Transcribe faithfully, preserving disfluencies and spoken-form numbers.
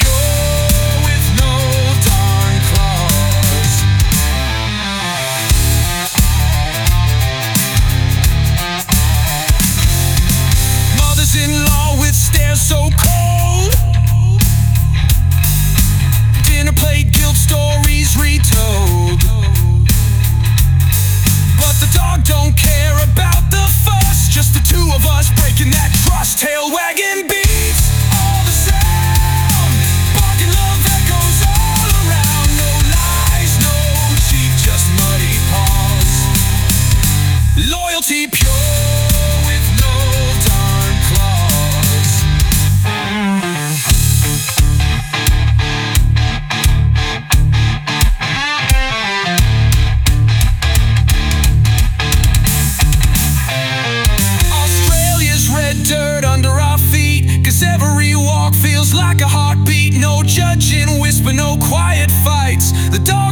pure with no darn claws. Mothers-in-law with stares so cold, dinner plate guilt stories retold. But the dog don't care about the fuss, just the two of us breaking that trust. Tail wagging beats all the sound, barking love echoes all around. No lies, no cheat, just muddy paws. Loyalty pure with no darn claws. Australia's red dirt under our feet, 'cause every walk feels like a heartbeat. No judging, whisper, no quiet fights. The dog